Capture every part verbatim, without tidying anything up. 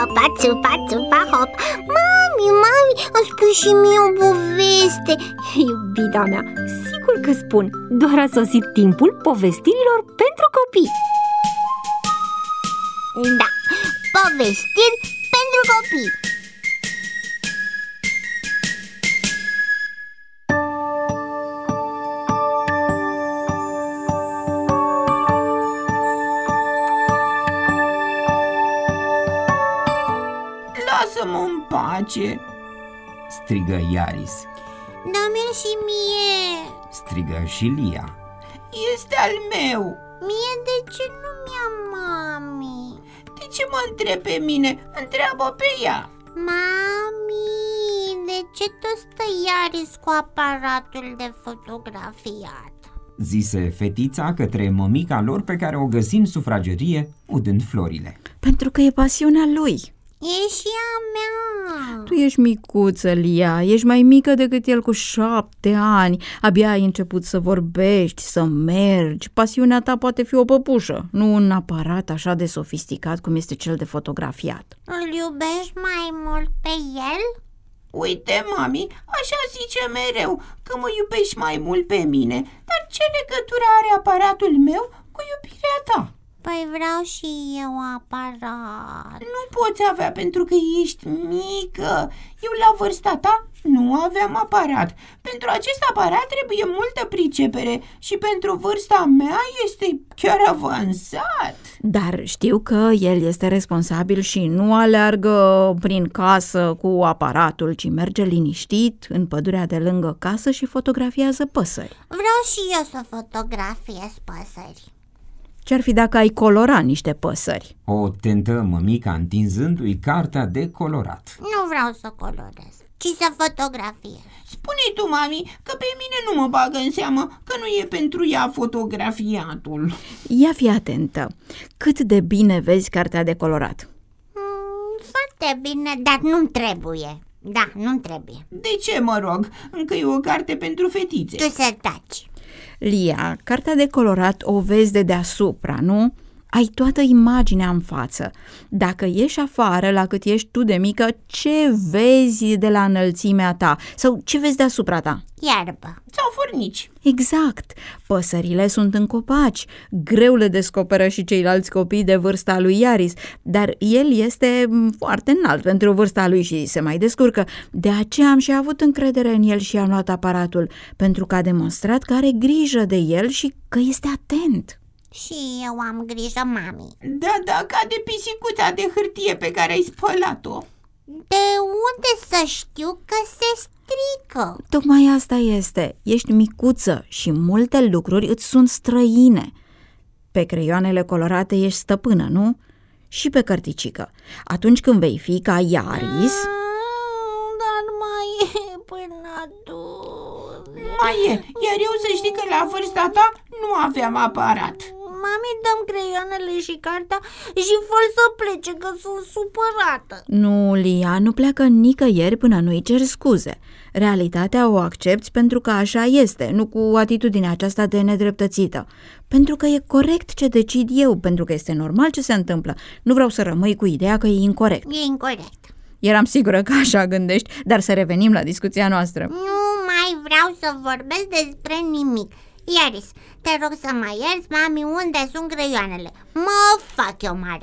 țupa, țupa, țupa, hop. Mami, mami, îmi spui și mie o poveste. Iubita mea, sigur că spun. Doar a sosit timpul povestirilor pentru copii. Da, povestiri pentru copii. Lasă-mă în pace, strigă Iaris. Dă-mi-l și mie. Strigă și Lia. Este al meu. Mie de ce nu mi-a mami? De ce mă întreb pe mine? Întreabă pe ea. Mami, de ce tot stă Iaris cu aparatul de fotografiat? Zise fetița către mămica lor pe care o găsi în sufragerie udând florile. Pentru că e pasiunea lui. E și a mea. Tu ești micuță, Lia, ești mai mică decât el cu șapte ani. Abia ai început să vorbești, să mergi. Pasiunea ta poate fi o păpușă, nu un aparat așa de sofisticat cum este cel de fotografiat. Îl iubești mai mult pe el? Uite, mami, așa zice mereu, că mă iubești mai mult pe mine. Dar ce legătură are aparatul meu cu iubirea ta? Păi vreau și eu aparat. Nu poți avea pentru că ești mică. Eu la vârsta ta nu aveam aparat. Pentru acest aparat trebuie multă pricepere și pentru vârsta mea este chiar avansat. Dar știu că el este responsabil și nu aleargă prin casă cu aparatul, ci merge liniștit în pădurea de lângă casă și fotografiază păsări. Vreau și eu să fotografiez păsări. Ce-ar fi dacă ai colora niște păsări? O tentă mămica întinzându-i cartea de colorat. Nu vreau să colorez, ci să fotografiez. Spune-i tu, mami, că pe mine nu mă bagă în seamă, că nu e pentru ea fotografiatul. Ia fi atentă. Cât de bine vezi cartea de colorat? Mm, foarte bine, dar nu-mi trebuie. Da, nu-mi trebuie. De ce, mă rog? Încă e o carte pentru fetițe. Tu să taci. Lia, cartea de colorat o vezi de deasupra, nu? Ai toată imaginea în față. Dacă ieși afară la cât ești tu de mică, ce vezi de la înălțimea ta? Sau ce vezi deasupra ta? Iarbă. Sau furnici. Exact. Păsările sunt în copaci. Greu le descoperă și ceilalți copii de vârsta lui Iaris, dar el este foarte înalt pentru vârsta lui și se mai descurcă. De aceea am și avut încredere în el și am luat aparatul, pentru că a demonstrat că are grijă de el și că este atent. Și eu am grijă, mami. Da, da, ca de pisicuța de hârtie pe care ai spălat-o. De unde să știu că se strică? Tocmai asta este. Ești micuță și multe lucruri îți sunt străine. Pe creioanele colorate ești stăpână, nu? Și pe cărticică. Atunci când vei fi ca Iaris... Mm, dar mai e până atunci. Mai e, iar eu să știi că la vârsta ta nu aveam aparat. Mami, dăm creioanele și cartea și fă să plece, că sunt supărată. Nu, Lia, nu pleacă nicăieri până nu-i cer scuze. Realitatea o accepți pentru că așa este, nu cu atitudinea aceasta de nedreptățită. Pentru că e corect ce decid eu, pentru că este normal ce se întâmplă. Nu vreau să rămâi cu ideea că e incorect. E incorect. Eram sigură că așa gândești, dar să revenim la discuția noastră. Nu mai vreau să vorbesc despre nimic. Iaris, te rog să mă ierți, mami, unde sunt creioanele? Mă fac eu mare.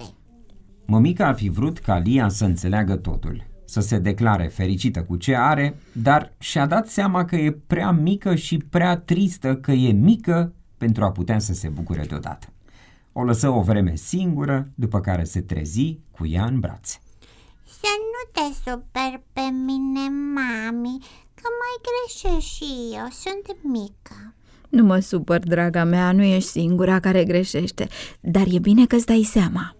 Mămica ar fi vrut ca Lia să înțeleagă totul, să se declare fericită cu ce are, dar și-a dat seama că e prea mică și prea tristă că e mică pentru a putea să se bucure deodată. O lăsă o vreme singură, după care se trezi cu ea în brațe. Să nu te super pe mine, mami, că mai greșesc și eu, sunt mică. Nu mă supăr, draga mea, nu ești singura care greșește, dar e bine că-ți dai seama.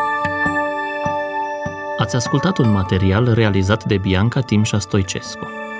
Ați ascultat un material realizat de Bianca Timșa Stoicescu.